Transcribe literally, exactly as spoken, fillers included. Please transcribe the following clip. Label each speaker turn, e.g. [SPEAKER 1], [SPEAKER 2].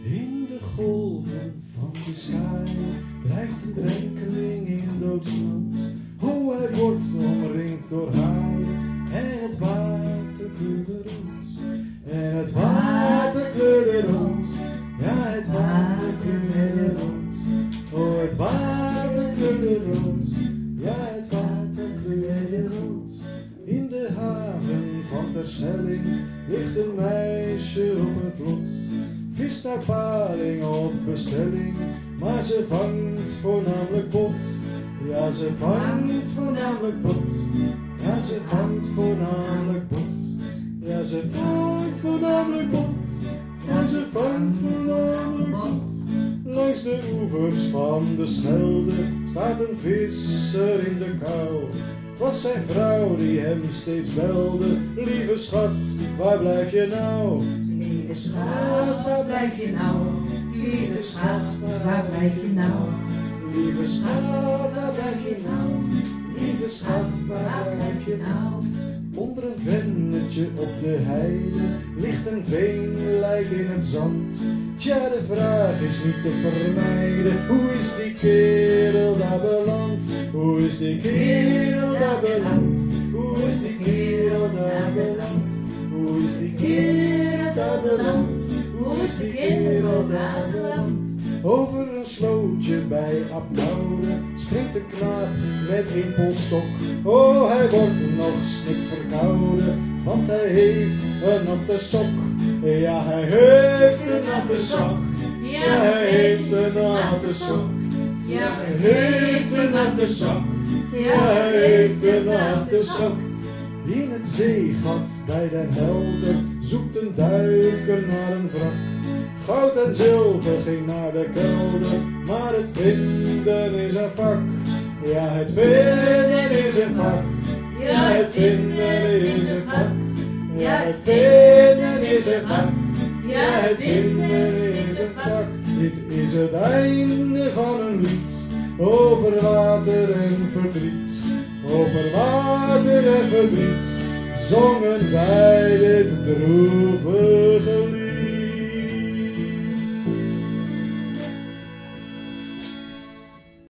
[SPEAKER 1] In de golven van de sky drijft een drenkeling in doodsnood. Oh, hij wordt omringd door haai en het water kleurde rood. En het water kleurde rood. Ja, het water kleurde rood. Oh, het water kleurde rood. Ja, het water kleurde rood. In de haven van Terschelling ligt een meisje op een vlot. Vis naar paling op bestelling, maar ze vangt voornamelijk bot. Ja, ze vangt voornamelijk bot. Ja, ze vangt voornamelijk bot. Ja, ze vangt voornamelijk bot. Ja, ze vangt voornamelijk bot. Langs de oevers van de Schelde staat een visser in de kou. Het was zijn vrouw die hem steeds belde. Lieve schat, waar blijf je nou?
[SPEAKER 2] Lieve schat, waar blijf je nou? Lieve schat, waar blijf je nou?
[SPEAKER 1] Lieve schat, waar blijf je nou? Lieve schat, waar blijf je nou? Onder een vennetje op de heide ligt een veenlijk in het zand. Tja, de vraag is niet te vermijden. Hoe is die kerel daar beland? Hoe is die kerel daar beland? Hoe is die kerel daar beland? Hoe is die kerel daar beland? Hoe is die kerel daar beland? Over een slootje bij Abnaude springt een knaap met een polstok. Oh, hij wordt nog snik verkouden, want hij heeft een natte sok. Ja, hij heeft een natte sok. Ja, hij heeft een natte sok. Ja, hij heeft een natte sok. Ja, hij heeft een natte sok. In het zeegat bij Den Helder zoekt een duiker naar een wrak. Goud en zilver ging naar de kelder, maar het vinden is een vak. Ja, het vinden is een vak. Ja, het vinden is een vak. Ja, het vinden is een vak. Ja, het vinden is een vak. Dit is het einde van een lied over water en verdriet. Over water en verdriet zongen wij dit droevige lied.